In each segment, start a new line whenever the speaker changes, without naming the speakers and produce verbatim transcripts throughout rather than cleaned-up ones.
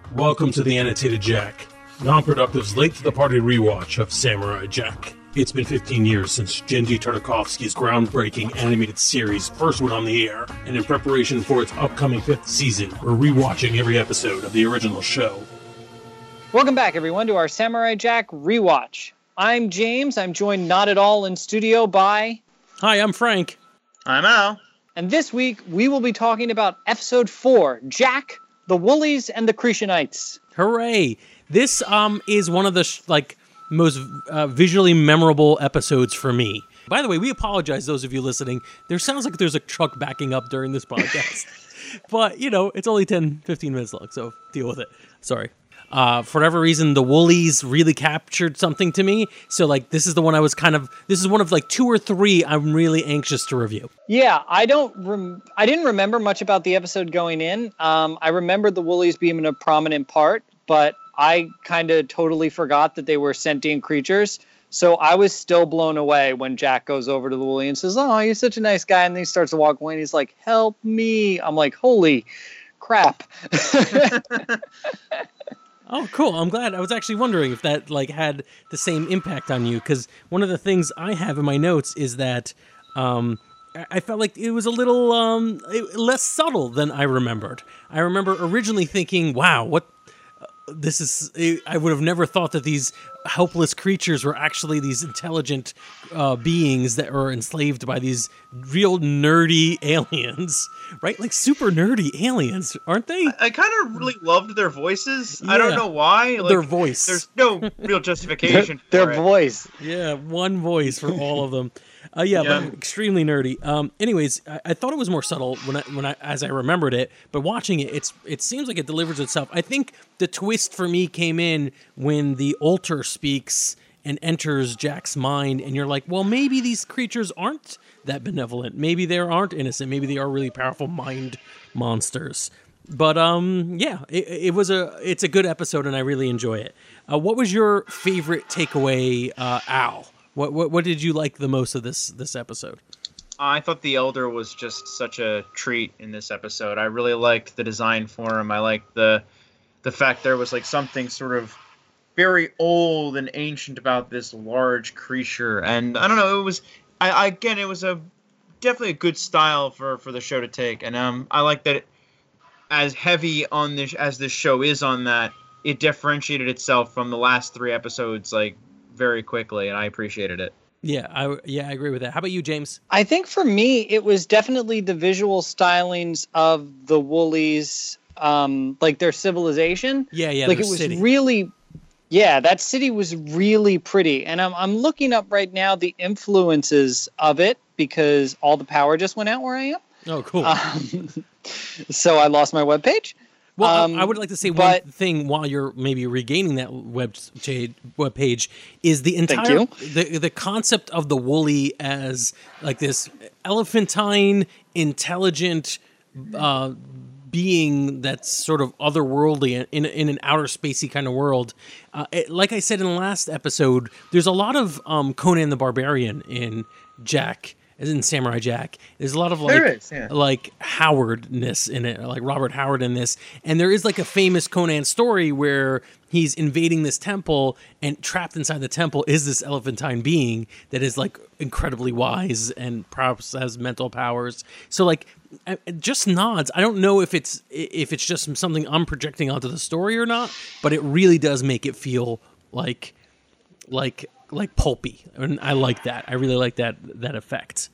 Welcome to the Annotated Jack, Non-Productive's late-to-the-party rewatch of Samurai Jack. It's been fifteen years since Genji Tartakovsky's groundbreaking animated series first went on the air, and in preparation for its upcoming fifth season, we're rewatching every episode of the original show.
Welcome back, everyone, to our Samurai Jack rewatch. I'm James. I'm joined not at all in studio by...
Hi, I'm Frank.
I'm Al.
And this week, we will be talking about Episode four, Jack, the Woolies, and the Krishanites.
Hooray! This um is one of the sh- like most uh, visually memorable episodes for me. By the way, we apologize, those of you listening. There sounds like there's a truck backing up during this podcast. But, you know, it's only ten, fifteen minutes long, so deal with it. Sorry. Uh, for whatever reason, the Woolies really captured something to me. So, like, this is the one I was kind of, this is one of, like, two or three I'm really anxious to review.
Yeah, I don't, rem- I didn't remember much about the episode going in. Um, I remembered the Woolies being a prominent part, but I kind of totally forgot that they were sentient creatures. So I was still blown away when Jack goes over to the Woolie and says, "Oh, you're such a nice guy." And then he starts to walk away and he's like, "Help me." I'm like, holy crap.
Oh, cool. I'm glad. I was actually wondering if that like had the same impact on you, because one of the things I have in my notes is that um, I felt like it was a little um, less subtle than I remembered. I remember originally thinking, wow, what uh, this is, I would have never thought that these helpless creatures were actually these intelligent uh, beings that are enslaved by these real nerdy aliens, right? Like super nerdy aliens, aren't they?
I, I kind of really loved their voices.
Yeah.
I don't know why. Like,
their voice.
There's no real justification
their,
for
their
it.
voice.
Yeah, one voice for all of them. Uh, yeah,
Yeah.
but extremely nerdy. Um, anyways, I, I thought it was more subtle when I, when I, as I remembered it, but watching it, it's it seems like it delivers itself. I think the twist for me came in when the altar speaks and enters Jack's mind, and you're like, well, maybe these creatures aren't that benevolent. Maybe they aren't innocent. Maybe they are really powerful mind monsters. But um, yeah, it, it was a it's a good episode, and I really enjoy it. Uh, what was your favorite takeaway, uh, Al? What, what what did you like the most of this this episode?
I thought the Elder was just such a treat in this episode. I really liked the design for him. I liked the the fact there was like something sort of very old and ancient about this large creature, and I don't know. It was I, I again, it was a definitely a good style for, for the show to take, and um, I like that it, as heavy on this as this show is on that, it differentiated itself from the last three episodes like very quickly, and I appreciated it.
Yeah, I yeah I agree with that. How about you, James?
I think for me, it was definitely the visual stylings of the Woolies, um, like their civilization.
Yeah, yeah,
like
their
it was
city.
really, yeah, that city was really pretty. And I'm I'm looking up right now the influences of it because all the power just went out where I am.
Oh, cool.
Um, so I lost my webpage.
Well,
Um,
I would like to say
but-
one thing while you're maybe regaining that web web page is the entire
you.
the the concept of the Woolie as like this elephantine, intelligent uh, being that's sort of otherworldly in in an outer spacey kind of world. Uh, it, like I said in the last episode, there's a lot of um, Conan the Barbarian in Jack. As in Samurai Jack, there's a lot of like
There is, yeah.
like Howardness in it, like Robert Howard in this, and there is like a famous Conan story where he's invading this temple, and trapped inside the temple is this elephantine being that is like incredibly wise and perhaps has mental powers. So like, uh, just nods. I don't know if it's if it's just something I'm projecting onto the story or not, but it really does make it feel like like. like pulpy, and I like that. I really like that that effect.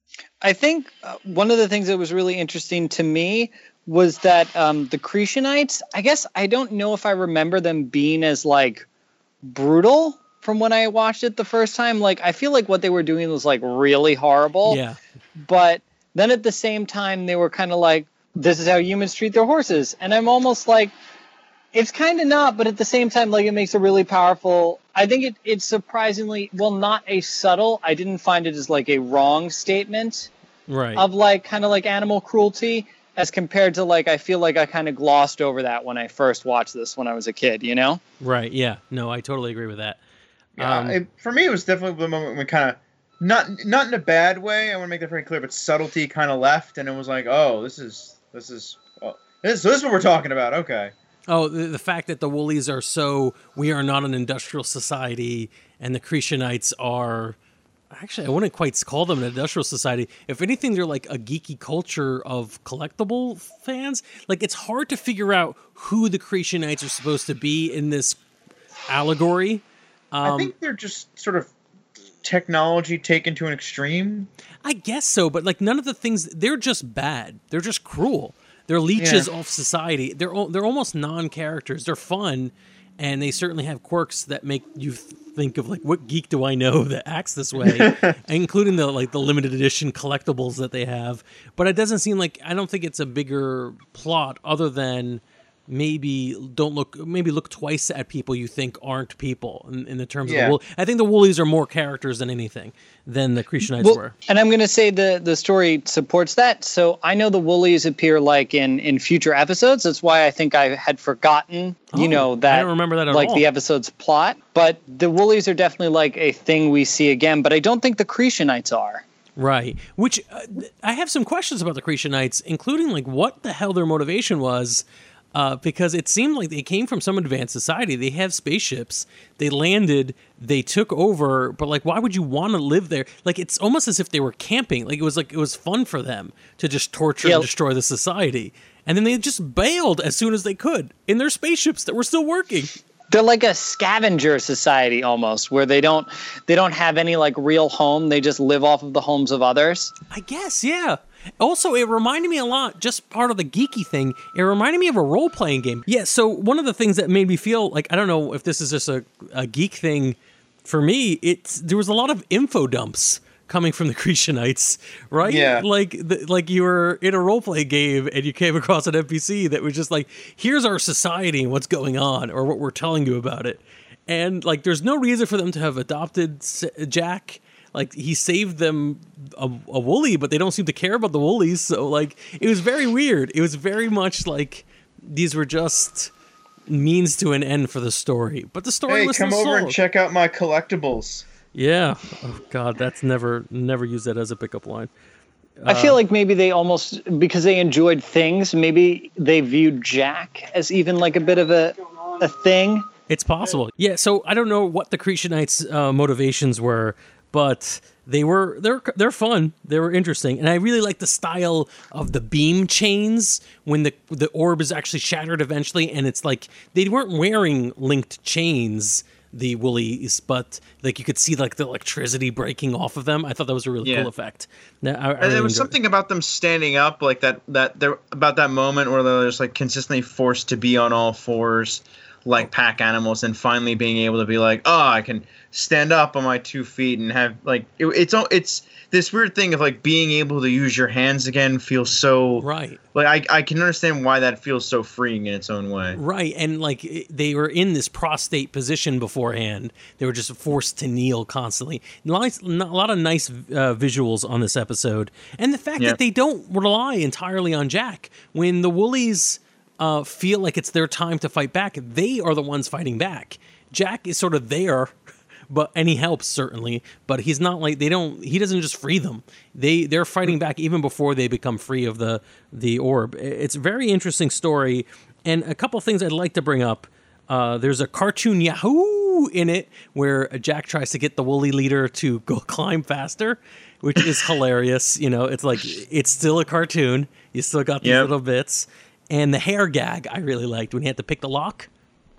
I think uh, one of the things that was really interesting to me was that um, the Krishanites, I guess I don't know if I remember them being as like brutal from when I watched it the first time. Like I feel like what they were doing was like really horrible.
Yeah.
But then at the same time they were kind of like, this is how humans treat their horses. And I'm almost like, it's kind of not, but at the same time, like it makes a really powerful. I think it, it's surprisingly, well, not a subtle. I didn't find it as like a wrong statement
Right.
of like kind of like animal cruelty as compared to like I feel like I kind of glossed over that when I first watched this when I was a kid, you know?
Right. Yeah. No, I totally agree with that.
Yeah,
Um,
it, for me, it was definitely the moment when kind of not not in a bad way. I want to make that very clear, but subtlety kind of left, and it was like, oh, this is this is oh, this, so this is what we're talking about. Okay.
Oh, the, the fact that the Woolies are so, we are not an industrial society, and the Krishanites are, actually, I wouldn't quite call them an industrial society. If anything, they're like a geeky culture of collectible fans. Like, it's hard to figure out who the Krishanites are supposed to be in this allegory. Um,
I think they're just sort of technology taken to an extreme.
I guess so, but like none of the things, they're just bad. They're just cruel. They're leeches yeah. off society. They're they're almost non-characters. They're fun, and they certainly have quirks that make you think of like, what geek do I know that acts this way, including the like the limited edition collectibles that they have. But it doesn't seem like, I don't think it's a bigger plot other than maybe don't look maybe look twice at people you think aren't people in, in the terms
yeah.
of the Wool. I think the Woolies are more characters than anything than the Krishanites
well,
were.
And I'm going to say the the story supports that. So I know the Woolies appear like in in future episodes. That's why I think I had forgotten, you
Oh,
know, that
I don't remember that at
like
all.
the episode's plot. But the Woolies are definitely like a thing we see again. But I don't think the Krishanites are.
Right. Which uh, I have some questions about the Krishanites, including like what the hell their motivation was. Uh, because it seemed like they came from some advanced society. They have spaceships. They landed. They took over. But like, why would you want to live there? Like, it's almost as if they were camping. Like it was like it was fun for them to just torture
yeah.
and destroy the society. And then they just bailed as soon as they could in their spaceships that were still working.
They're like a scavenger society almost, where they don't they don't have any like real home. They just live off of the homes of others.
I guess, yeah. Also, it reminded me a lot, just part of the geeky thing, it reminded me of a role-playing game. Yeah, so one of the things that made me feel like, I don't know if this is just a, a geek thing for me, it's there was a lot of info dumps coming from the Krishanites, right?
Yeah.
Like, the, like you were in a role-play game and you came across an N P C that was just like, here's our society and what's going on, or what we're telling you about it. And, like, there's no reason for them to have adopted Jack. Like, he saved them a, a Wooly, but they don't seem to care about the Woolies. So, like, it was very weird. It was very much like these were just means to an end for the story. But the story
hey,
was
come
still
over
sold.
and check out my collectibles.
Yeah. Oh, God, that's never, never use that as a pickup line.
I feel like maybe they almost, because they enjoyed things, maybe they viewed Jack as even like a bit of a a thing.
It's possible. Yeah, so I don't know what the Krishanites' uh, motivations were, but they were they're they're fun. They were interesting, and I really like the style of the beam chains when the the orb is actually shattered eventually, and it's like they weren't wearing linked chains, the Woolies, but like you could see like the electricity breaking off of them. I thought that was a really
Yeah.
cool effect. Now, I, I
And
really
there was
enjoyed
something about them standing up, like that that there about that moment where they're just like consistently forced to be on all fours, like pack animals, and finally being able to be like, oh, I can stand up on my two feet and have like it, it's it's this weird thing of like being able to use your hands again feels so
right.
like I I can understand why that feels so freeing in its own way.
Right, and like it- they were in this prostate position beforehand. They were just forced to kneel constantly. Nice, n- a lot of nice uh, visuals on this episode, and the fact
Yeah.
that they don't rely entirely on Jack when the Woolies uh, feel like it's their time to fight back. They are the ones fighting back. Jack is sort of there. But and he helps certainly, but he's not like they don't. He doesn't just free them. They they're fighting back even before they become free of the the orb. It's a very interesting story, and a couple things I'd like to bring up. Uh, there's a cartoon Yahoo in it where Jack tries to get the Woolly leader to go climb faster, which is hilarious. You know, it's like it's still a cartoon. You still got these
Yep.
little bits, and the hair gag I really liked when he had to pick the lock.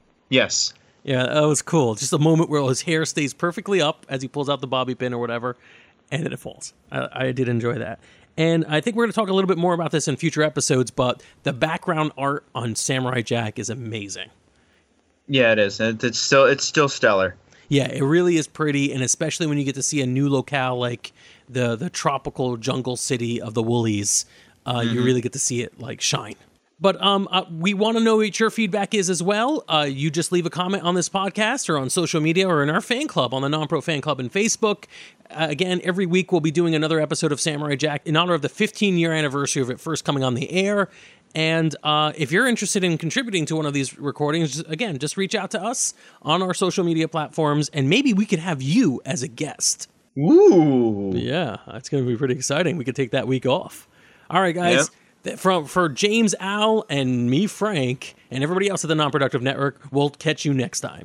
Yes.
Yeah, that was cool. Just a moment where his hair stays perfectly up as he pulls out the bobby pin or whatever, and then it falls. I, I did enjoy that. And I think we're going to talk a little bit more about this in future episodes, but the background art on Samurai Jack is amazing.
Yeah, it is. It, it's still it's still stellar.
Yeah, it really is pretty, and especially when you get to see a new locale like the the tropical jungle city of the Woolies, uh, mm-hmm. you really get to see it like shine. But um, uh, we want to know what your feedback is as well. Uh, you just leave a comment on this podcast or on social media or in our fan club on the Non-Pro Fan Club and Facebook. Uh, again, every week we'll be doing another episode of Samurai Jack in honor of the fifteen-year anniversary of it first coming on the air. And uh, if you're interested in contributing to one of these recordings, again, just reach out to us on our social media platforms, and maybe we could have you as a guest.
Ooh.
Yeah, it's going to be pretty exciting. We could take that week off. All right, guys.
Yeah.
from for James, Al, and me, Frank, and everybody else at the Non-Productive Network, we'll catch you next time.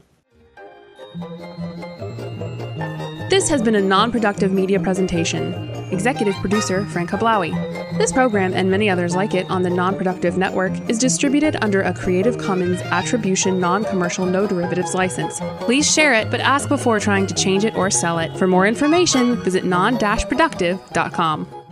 This has been a Non-Productive Media presentation. Executive producer, Frank Hablawi. This program and many others like it on the Non-Productive Network is distributed under a Creative Commons Attribution Non-Commercial No Derivatives license. Please share it, but ask before trying to change it or sell it. For more information, visit non dash productive dot com.